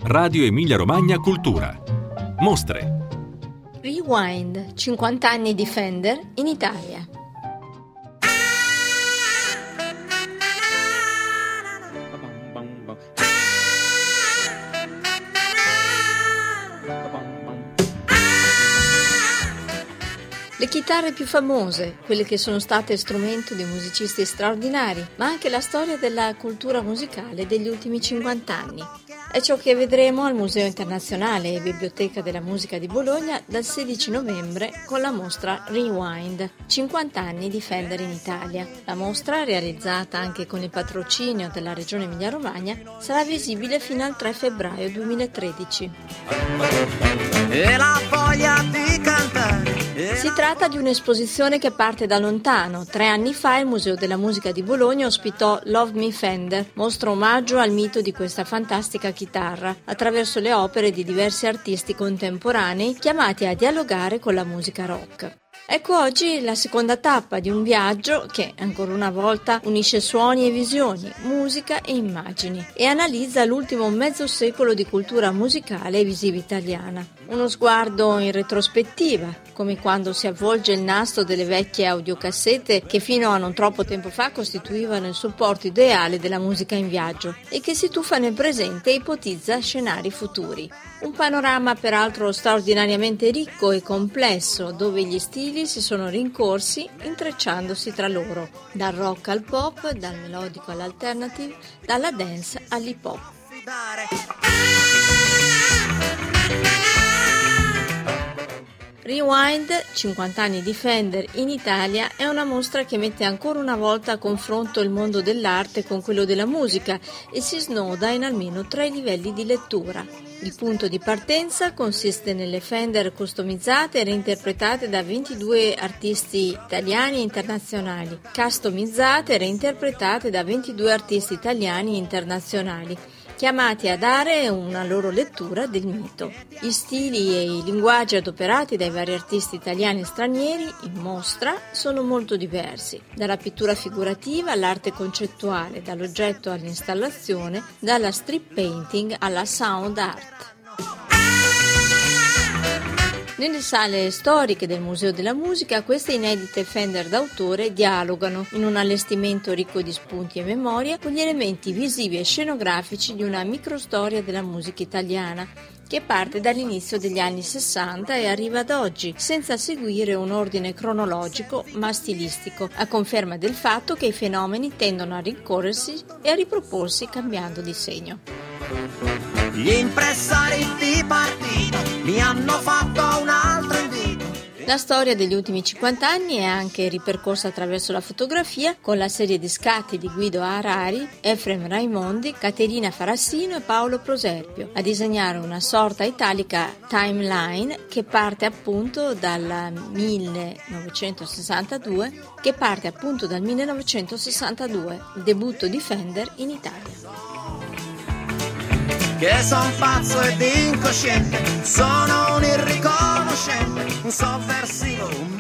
Radio Emilia Romagna Cultura. Mostre. Rewind, 50 anni di Fender in Italia. Le chitarre più famose, quelle che sono state strumento di musicisti straordinari, ma anche la storia della cultura musicale degli ultimi 50 anni. È ciò che vedremo al Museo Internazionale e Biblioteca della Musica di Bologna dal 16 novembre con la mostra Rewind, 50 anni di Fender in Italia. La mostra, realizzata anche con il patrocinio della Regione Emilia-Romagna, sarà visibile fino al 3 febbraio 2013. E la voglia di cantare. Si tratta di un'esposizione che parte da lontano. 3 anni fa il Museo della Musica di Bologna ospitò Love Me Fender, mostra omaggio al mito di questa fantastica chitarra, attraverso le opere di diversi artisti contemporanei chiamati a dialogare con la musica rock. Ecco oggi la seconda tappa di un viaggio che, ancora una volta, unisce suoni e visioni, musica e immagini e analizza l'ultimo mezzo secolo di cultura musicale e visiva italiana. Uno sguardo in retrospettiva, come quando si avvolge il nastro delle vecchie audiocassette che fino a non troppo tempo fa costituivano il supporto ideale della musica in viaggio e che si tuffa nel presente e ipotizza scenari futuri. Un panorama peraltro straordinariamente ricco e complesso, dove gli stili si sono rincorsi intrecciandosi tra loro, dal rock al pop, dal melodico all'alternative, dalla dance all'hip hop. Rewind, 50 anni di Fender in Italia, è una mostra che mette ancora una volta a confronto il mondo dell'arte con quello della musica e si snoda in almeno 3 livelli di lettura. Il punto di partenza consiste nelle Fender customizzate e reinterpretate da 22 artisti italiani e internazionali, customizzate e reinterpretate da 22 artisti italiani e internazionali, chiamati a dare una loro lettura del mito. Gli stili e i linguaggi adoperati dai vari artisti italiani e stranieri in mostra sono molto diversi, dalla pittura figurativa all'arte concettuale, dall'oggetto all'installazione, dalla strip painting alla sound art. Nelle sale storiche del Museo della Musica queste inedite Fender d'autore dialogano in un allestimento ricco di spunti e memoria con gli elementi visivi e scenografici di una microstoria della musica italiana che parte dall'inizio degli anni 60 e arriva ad oggi, senza seguire un ordine cronologico ma stilistico, a conferma del fatto che i fenomeni tendono a rincorrersi e a riproporsi cambiando di segno. Gli impresari di partito mi hanno fatto un altro invito. La storia degli ultimi 50 anni è anche ripercorsa attraverso la fotografia con la serie di scatti di Guido Harari, Efrem Raimondi, Caterina Farassino e Paolo Proserpio a disegnare una sorta italica timeline che parte appunto dal 1962, il debutto di Fender in Italia. Che son pazzo ed incosciente, sono un irriconoscente, un sovversivo, un